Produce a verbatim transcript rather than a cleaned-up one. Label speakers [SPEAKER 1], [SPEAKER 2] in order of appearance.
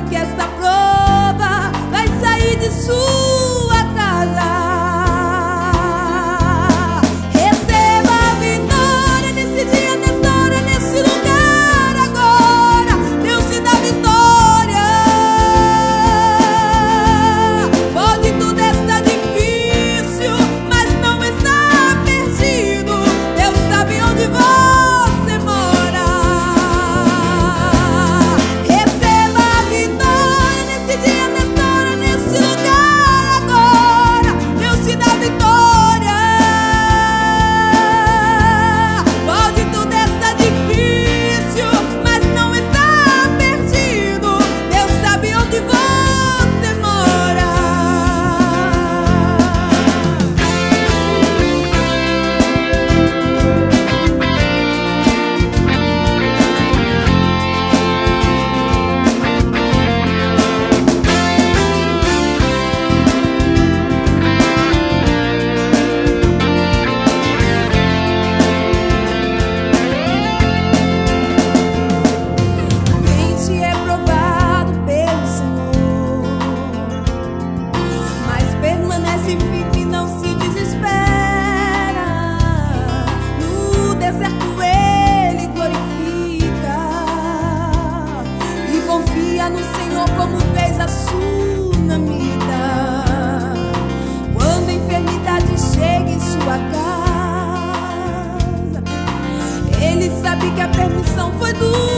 [SPEAKER 1] que esta prova vai sair de sua casa. Receba a vitória nesse dia, nessa hora, nesse lugar agora. Deus te dá vitória. Pode tudo estar difícil, mas não está perdido. Deus sabe onde você mora. Receba a vitória nesse dia, nessa hora, nesse lugar agora. Deus te dá vitória. Pode tudo estar difícil, mas não está perdido. Deus sabe onde você mora. Mente é provado pelo Senhor, mas permanece firme, não se desespera. No deserto ele glorifica e confia no Senhor como fez a sunamita. Quando a enfermidade chega em sua casa, ele sabe que a permissão foi do